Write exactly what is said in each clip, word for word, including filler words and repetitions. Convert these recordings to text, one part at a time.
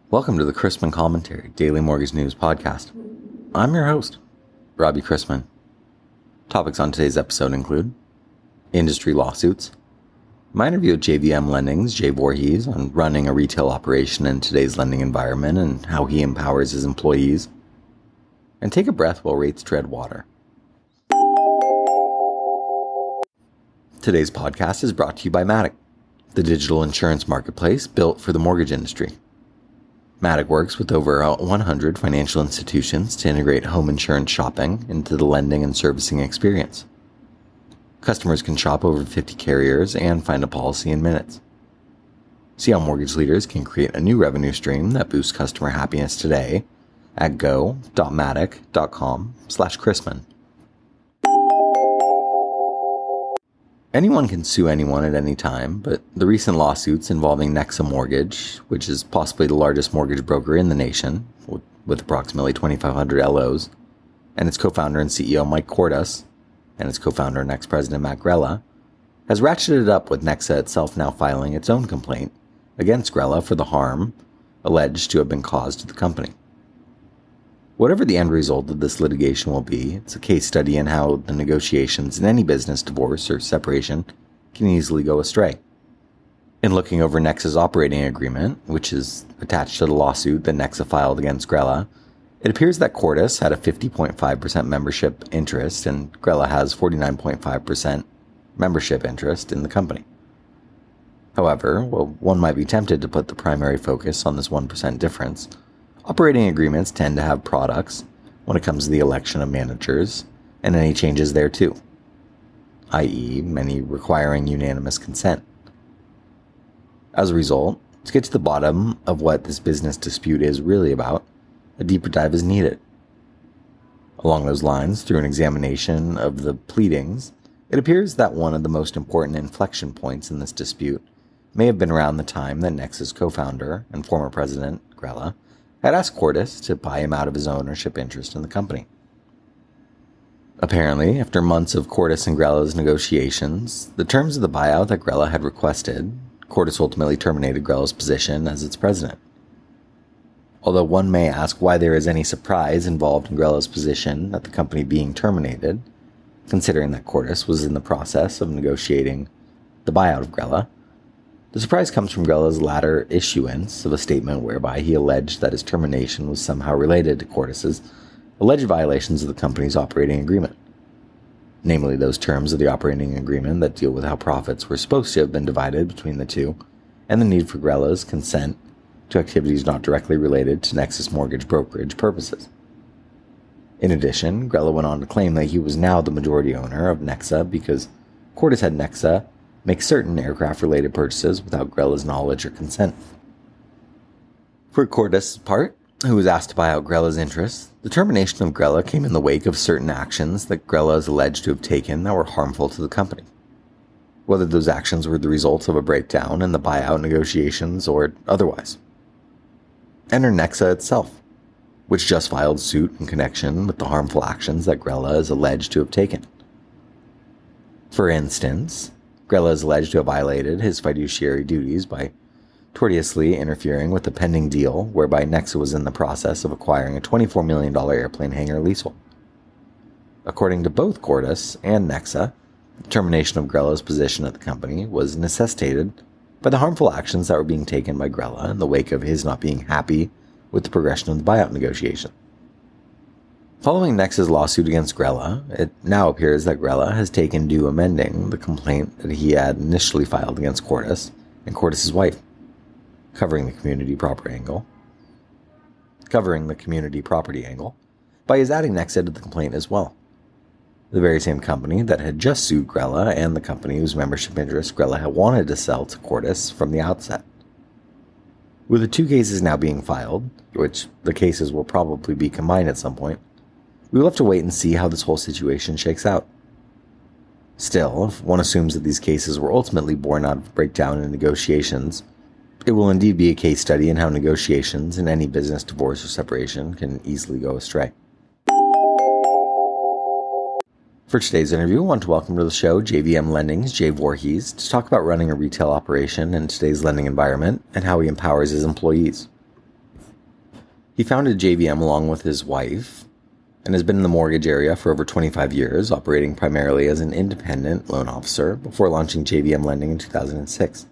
Welcome to the Chrisman Commentary Daily Mortgage News Podcast. I'm your host, Robbie Chrisman. Topics on today's episode include industry lawsuits, my interview with J V M Lending's Jay Voorhees on running a retail operation in today's lending environment and how he empowers his employees, and take a breath while rates tread water. Today's podcast is brought to you by Matic, the digital insurance marketplace built for the mortgage industry. Matic works with over one hundred financial institutions to integrate home insurance shopping into the lending and servicing experience. Customers can shop over fifty carriers and find a policy in minutes. See how mortgage leaders can create a new revenue stream that boosts customer happiness today at go.matic.com slash Chrisman. Anyone can sue anyone at any time, but the recent lawsuits involving Nexa Mortgage, which is possibly the largest mortgage broker in the nation, with approximately twenty-five hundred L Os, and its co-founder and C E O Mike Cordes, and its co-founder and ex-president Matt Grella, has ratcheted up with Nexa itself now filing its own complaint against Grella for the harm alleged to have been caused to the company. Whatever the end result of this litigation will be, it's a case study in how the negotiations in any business divorce or separation can easily go astray. In looking over Nexa's operating agreement, which is attached to the lawsuit that Nexa filed against Grella, it appears that Cordes had a fifty point five percent membership interest and Grella has forty-nine point five percent membership interest in the company. However, while one might be tempted to put the primary focus on this one percent difference, operating agreements tend to have products when it comes to the election of managers and any changes there too, that is, many requiring unanimous consent. As a result, to get to the bottom of what this business dispute is really about, a deeper dive is needed. Along those lines, through an examination of the pleadings, it appears that one of the most important inflection points in this dispute may have been around the time that Nexa's co-founder and former president, Grella, had asked Cordes to buy him out of his ownership interest in the company. Apparently, after months of Cordes and Grella's negotiations, the terms of the buyout that Grella had requested, Cordes ultimately terminated Grella's position as its president. Although one may ask why there is any surprise involved in Grella's position at the company being terminated, considering that Cordes was in the process of negotiating the buyout of Grella, the surprise comes from Grella's latter issuance of a statement whereby he alleged that his termination was somehow related to Cordes' alleged violations of the company's operating agreement, namely those terms of the operating agreement that deal with how profits were supposed to have been divided between the two, and the need for Grella's consent to activities not directly related to Nexa's mortgage brokerage purposes. In addition, Grella went on to claim that he was now the majority owner of Nexa because Cordes had Nexa make certain aircraft-related purchases without Grella's knowledge or consent. For Cordes' part, who was asked to buy out Grella's interests, the termination of Grella came in the wake of certain actions that Grella is alleged to have taken that were harmful to the company. Whether those actions were the result of a breakdown in the buyout negotiations or otherwise. Enter Nexa itself, which just filed suit in connection with the harmful actions that Grella is alleged to have taken. For instance, Grella is alleged to have violated his fiduciary duties by tortiously interfering with the pending deal whereby Nexa was in the process of acquiring a twenty-four million dollars airplane hangar leasehold. According to both Cordes and Nexa, the termination of Grella's position at the company was necessitated by the harmful actions that were being taken by Grella in the wake of his not being happy with the progression of the buyout negotiation. Following Nexa's lawsuit against Grella, it now appears that Grella has taken due amending the complaint that he had initially filed against Cordes and Cordes' wife, covering the community property angle, covering the community property angle, by his adding Nexa to the complaint as well. The very same company that had just sued Grella and the company whose membership interest Grella had wanted to sell to Cordes from the outset. With the two cases now being filed, which the cases will probably be combined at some point, we will have to wait and see how this whole situation shakes out. Still, if one assumes that these cases were ultimately born out of a breakdown in negotiations, it will indeed be a case study in how negotiations in any business divorce or separation can easily go astray. For today's interview, I want to welcome to the show J V M Lending's Jay Voorhees to talk about running a retail operation in today's lending environment and how he empowers his employees. He founded J V M along with his wife and has been in the mortgage area for over twenty-five years, operating primarily as an independent loan officer before launching J V M Lending in two thousand six.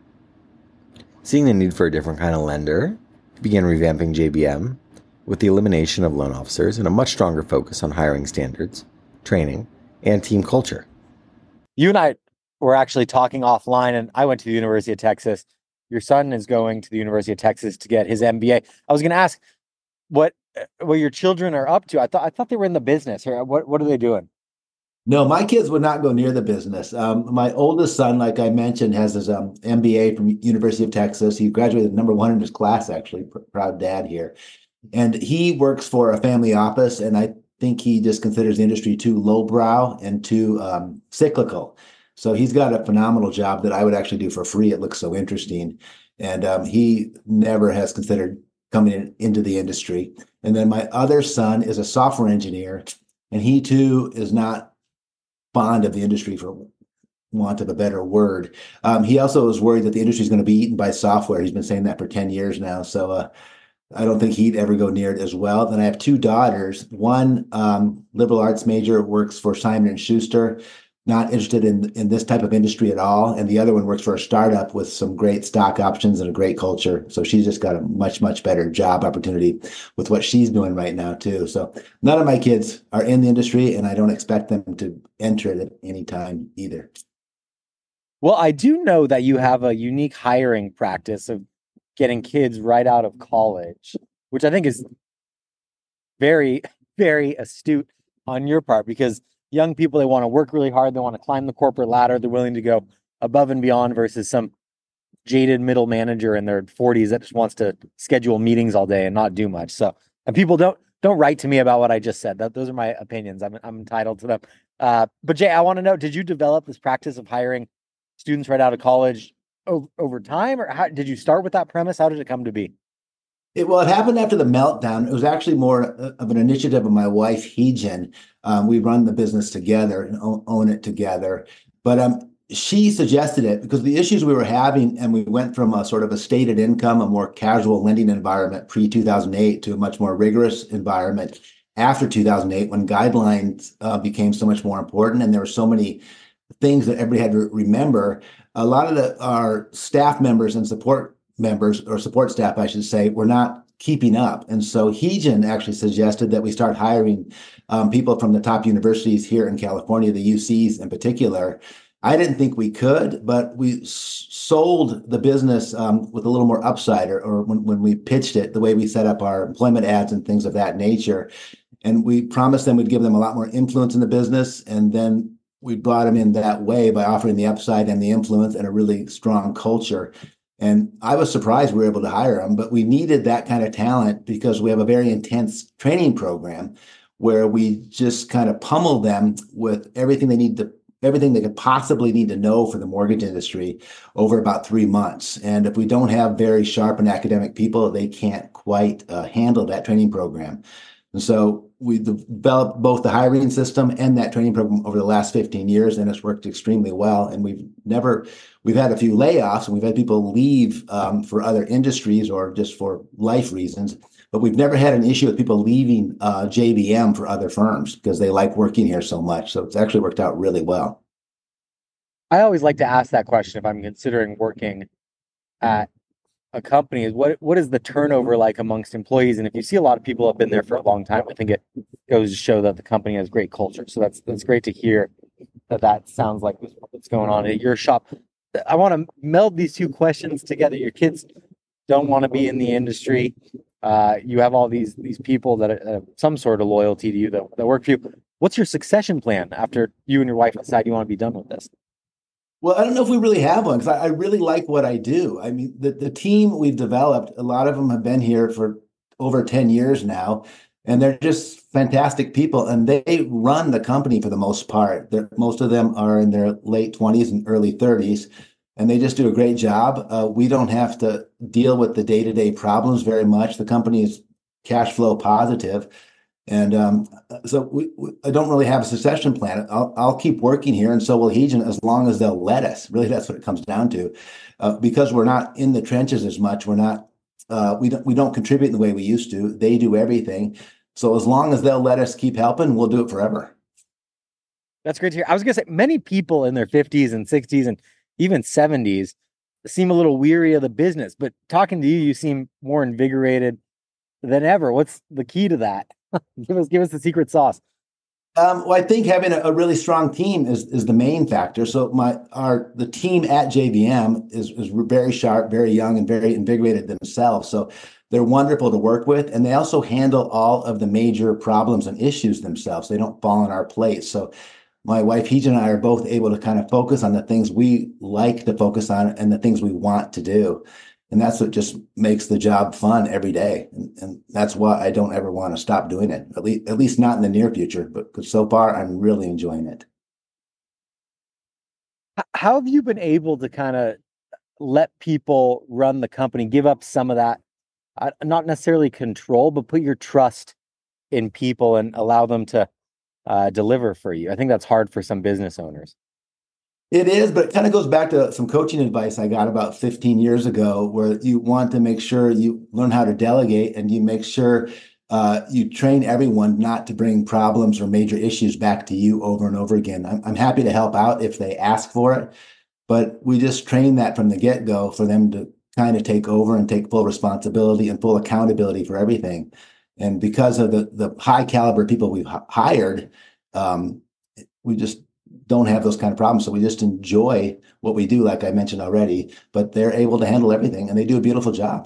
Seeing the need for a different kind of lender, he began revamping J V M with the elimination of loan officers and a much stronger focus on hiring standards, training, and team culture. You and I were actually talking offline, and I went to the University of Texas. Your son is going to the University of Texas to get his M B A. I was going to ask what what your children are up to. I thought I thought they were in the business. Or what what are they doing? No, my kids would not go near the business. Um, my oldest son, like I mentioned, has his um, M B A from University of Texas. He graduated number one in his class, actually. Pr- proud dad here. And he works for a family office, and I think he just considers the industry too lowbrow and too um, cyclical. So he's got a phenomenal job that I would actually do for free. It looks so interesting. And um, he never has considered coming in, into the industry. And then my other son is a software engineer, and he too is not fond of the industry, for want of a better word. Um, he also is worried that the industry is going to be eaten by software. He's been saying that for ten years now. So uh, I don't think he'd ever go near it as well. Then I have two daughters. One um, liberal arts major, works for Simon and Schuster, not interested in, in this type of industry at all. And the other one works for a startup with some great stock options and a great culture. So she's just got a much, much better job opportunity with what she's doing right now too. So none of my kids are in the industry, and I don't expect them to enter it at any time either. Well, I do know that you have a unique hiring practice of getting kids right out of college, which I think is very, very astute on your part, because young people, they want to work really hard. They want to climb the corporate ladder. They're willing to go above and beyond versus some jaded middle manager in their forties that just wants to schedule meetings all day and not do much. So, and people don't don't write to me about what I just said. That those are my opinions. I'm I'm entitled to them. Uh, but Jay, I want to know: did you develop this practice of hiring students right out of college over, over time, or how did you start with that premise? How did it come to be? It, well, it happened after the meltdown. It was actually more of an initiative of my wife, Heejin. Um, we run the business together and own, own it together. But um, she suggested it because the issues we were having, and we went from a sort of a stated income, a more casual lending environment pre two thousand eight to a much more rigorous environment after two thousand eight, when guidelines uh, became so much more important, and there were so many things that everybody had to remember. A lot of the, our staff members and support members, or support staff, I should say, were not keeping up. And so Heejin actually suggested that we start hiring um, people from the top universities here in California, the U Cs in particular. I didn't think we could, but we s- sold the business um, with a little more upside, or, or when, when we pitched it, the way we set up our employment ads and things of that nature. And we promised them we'd give them a lot more influence in the business. And then we brought them in that way by offering the upside and the influence and a really strong culture. And I was surprised we were able to hire them, but we needed that kind of talent because we have a very intense training program where we just kind of pummel them with everything they need to, everything they could possibly need to know for the mortgage industry over about three months. And if we don't have very sharp and academic people, they can't quite uh, handle that training program. And so we developed both the hiring system and that training program over the last fifteen years, and it's worked extremely well. And we've never, we've had a few layoffs, and we've had people leave um, for other industries or just for life reasons, but we've never had an issue with people leaving uh, J V M for other firms because they like working here so much. So it's actually worked out really well. I always like to ask that question if I'm considering working at a company, is what what is the turnover like amongst employees? And if you see a lot of people have been there for a long time, I think it goes to show that the company has great culture. So that's that's great to hear that that sounds like what's going on at your shop. I want to meld these two questions together. Your kids don't want to be in the industry. Uh, you have all these these people that have some sort of loyalty to you that, that work for you. What's your succession plan after you and your wife decide you want to be done with this? Well, I don't know if we really have one, because I, I really like what I do. I mean, the, the team we've developed, a lot of them have been here for over ten years now, and they're just fantastic people, and they run the company for the most part. They're, most of them are in their late twenties and early thirties, and they just do a great job. Uh, we don't have to deal with the day-to-day problems very much. The company is cash flow positive. And um, so we, we, I don't really have a succession plan. I'll, I'll keep working here, and so will Heejin, as long as they'll let us. Really, that's what it comes down to. Uh, because we're not in the trenches as much, we're not Uh, we don't we don't contribute in the way we used to. They do everything. So as long as they'll let us keep helping, we'll do it forever. That's great to hear. I was going to say many people in their fifties and sixties and even seventies seem a little weary of the business, but talking to you, you seem more invigorated than ever. What's the key to that? give us give us the secret sauce. Um, well, I think having a, a really strong team is is the main factor. So my our the team at J V M is is very sharp, very young, and very invigorated themselves. So they're wonderful to work with, and they also handle all of the major problems and issues themselves. They don't fall on our plate. So my wife, Heej, and I are both able to kind of focus on the things we like to focus on and the things we want to do. And that's what just makes the job fun every day. And, and that's why I don't ever want to stop doing it, at least, at least not in the near future. But so far, I'm really enjoying it. How have you been able to kind of let people run the company, give up some of that, uh, not necessarily control, but put your trust in people and allow them to uh, deliver for you? I think that's hard for some business owners. It is, but it kind of goes back to some coaching advice I got about fifteen years ago, where you want to make sure you learn how to delegate, and you make sure uh, you train everyone not to bring problems or major issues back to you over and over again. I'm, I'm happy to help out if they ask for it, but we just train that from the get-go for them to kind of take over and take full responsibility and full accountability for everything. And because of the the high caliber people we've h- hired, um, we just don't have those kind of problems. So we just enjoy what we do, like I mentioned already, but they're able to handle everything and they do a beautiful job.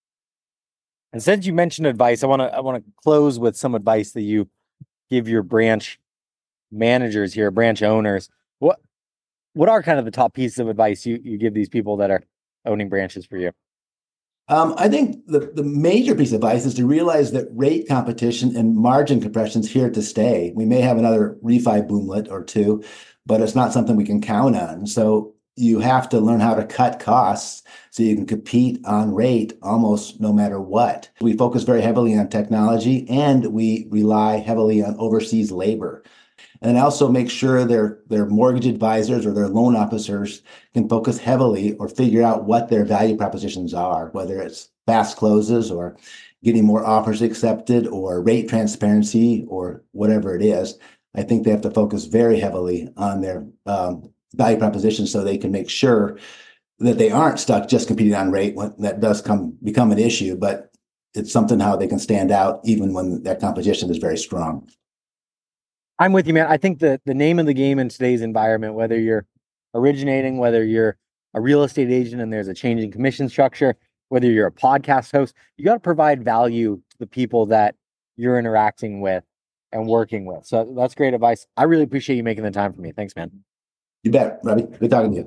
And since you mentioned advice, I want to I want to close with some advice that you give your branch managers here, branch owners. What what are kind of the top pieces of advice you, you give these people that are owning branches for you? Um, I think the, the major piece of advice is to realize that rate competition and margin compression is here to stay. We may have another refi boomlet or two, but it's not something we can count on. So you have to learn how to cut costs so you can compete on rate almost no matter what. We focus very heavily on technology, and we rely heavily on overseas labor. And also make sure their, their mortgage advisors or their loan officers can focus heavily or figure out what their value propositions are, whether it's fast closes or getting more offers accepted or rate transparency or whatever it is. I think they have to focus very heavily on their um, value propositions so they can make sure that they aren't stuck just competing on rate when that does come become an issue, but it's something how they can stand out even when that competition is very strong. I'm with you, man. I think the, the name of the game in today's environment, whether you're originating, whether you're a real estate agent and there's a changing commission structure, whether you're a podcast host, you got to provide value to the people that you're interacting with and working with. So that's great advice. I really appreciate you making the time for me. Thanks, man. You bet, Robbie. Good talking to you.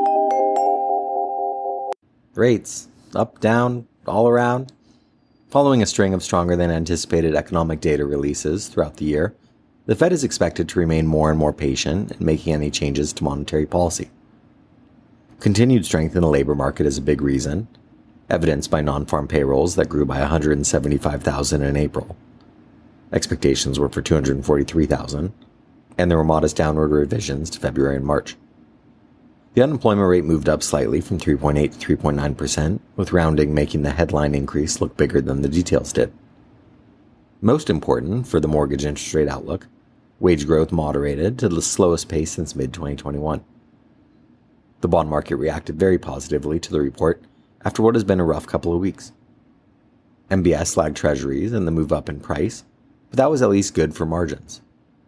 Rates up, down, all around. Following a string of stronger than anticipated economic data releases throughout the year, the Fed is expected to remain more and more patient in making any changes to monetary policy. Continued strength in the labor market is a big reason, evidenced by non-farm payrolls that grew by one hundred seventy-five thousand in April. Expectations were for two hundred forty-three thousand, and there were modest downward revisions to February and March. The unemployment rate moved up slightly from three point eight to three point nine percent, with rounding making the headline increase look bigger than the details did. Most important for the mortgage interest rate outlook, wage growth moderated to the slowest pace since mid twenty twenty-one. The bond market reacted very positively to the report after what has been a rough couple of weeks. M B S lagged treasuries and the move up in price, but that was at least good for margins.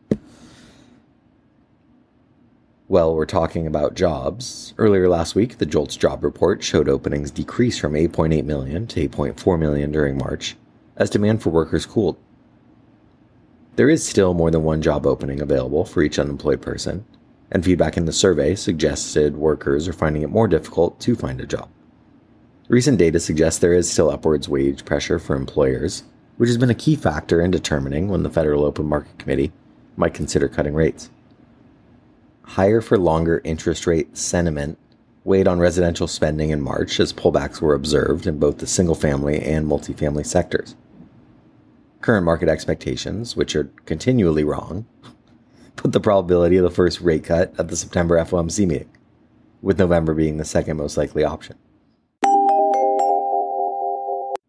Well, we're talking about jobs. Earlier last week, the JOLTS job report showed openings decrease from eight point eight million to eight point four million during March, as demand for workers cooled. There is still more than one job opening available for each unemployed person, and feedback in the survey suggested workers are finding it more difficult to find a job. Recent data suggests there is still upwards wage pressure for employers, which has been a key factor in determining when the Federal Open Market Committee might consider cutting rates. Higher for longer interest rate sentiment weighed on residential spending in March as pullbacks were observed in both the single-family and multifamily sectors. Current market expectations, which are continually wrong, put the probability of the first rate cut at the September F O M C meeting, with November being the second most likely option.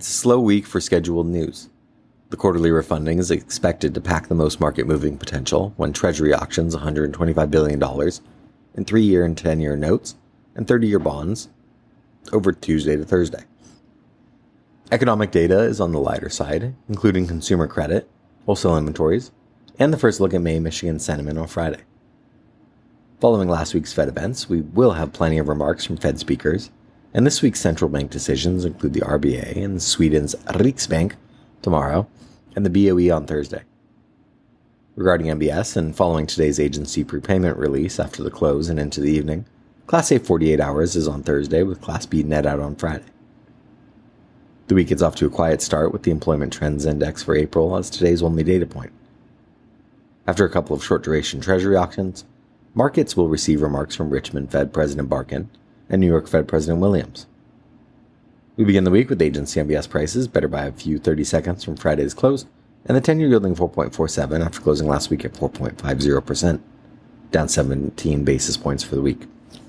It's a slow week for scheduled news. The quarterly refunding is expected to pack the most market-moving potential when Treasury auctions one hundred twenty-five billion dollars in three-year and ten-year notes and thirty-year bonds over Tuesday to Thursday. Economic data is on the lighter side, including consumer credit, wholesale inventories, and the first look at May Michigan sentiment on Friday. Following last week's Fed events, we will have plenty of remarks from Fed speakers, and this week's central bank decisions include the R B A and Sweden's Riksbank tomorrow, and the B O E on Thursday. Regarding M B S, and following today's agency prepayment release after the close and into the evening, Class A forty-eight hours is on Thursday with Class B net out on Friday. The week gets off to a quiet start with the Employment Trends Index for April as today's only data point. After a couple of short-duration Treasury auctions, markets will receive remarks from Richmond Fed President Barkin and New York Fed President Williams. We begin the week with agency M B S prices better by a few thirty seconds from Friday's close, and the ten-year yielding four point four seven after closing last week at four point five zero percent, down seventeen basis points for the week.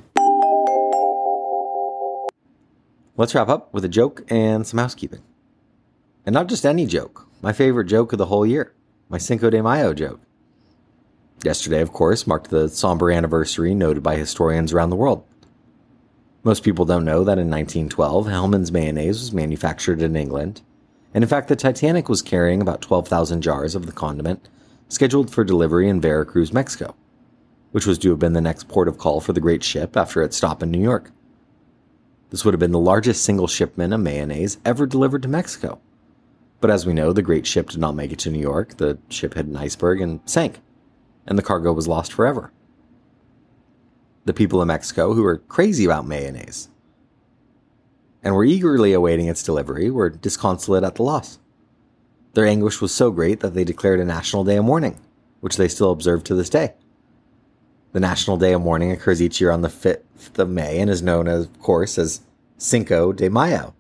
Let's wrap up with a joke and some housekeeping. And not just any joke, my favorite joke of the whole year, my Cinco de Mayo joke. Yesterday, of course, marked the somber anniversary noted by historians around the world. Most people don't know that in nineteen twelve, Hellmann's mayonnaise was manufactured in England, and in fact the Titanic was carrying about twelve thousand jars of the condiment scheduled for delivery in Veracruz, Mexico, which was to have been the next port of call for the great ship after its stop in New York. This would have been the largest single shipment of mayonnaise ever delivered to Mexico. But as we know, the great ship did not make it to New York. The ship hit an iceberg and sank, and the cargo was lost forever. The people of Mexico, who were crazy about mayonnaise and were eagerly awaiting its delivery, were disconsolate at the loss. Their anguish was so great that they declared a national day of mourning, which they still observe to this day. The National Day of Mourning occurs each year on the fifth of May and is known, as, of course, as Cinco de Mayo.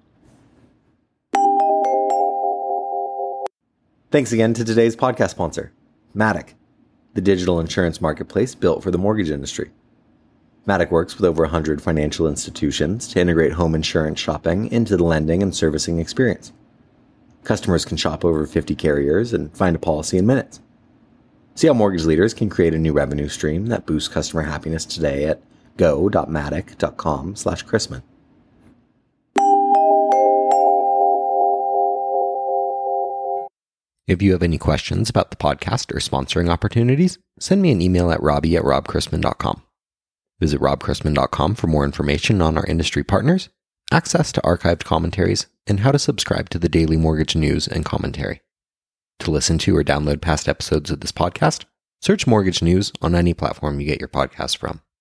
Thanks again to today's podcast sponsor, Matic, the digital insurance marketplace built for the mortgage industry. Matic works with over one hundred financial institutions to integrate home insurance shopping into the lending and servicing experience. Customers can shop over fifty carriers and find a policy in minutes. See how mortgage leaders can create a new revenue stream that boosts customer happiness today at go.matic.com slash Chrisman. If you have any questions about the podcast or sponsoring opportunities, send me an email at robbie at robchrisman dot com. Visit rob chrisman dot com for more information on our industry partners, access to archived commentaries, and how to subscribe to the daily mortgage news and commentary. To listen to or download past episodes of this podcast, search Mortgage News on any platform you get your podcasts from.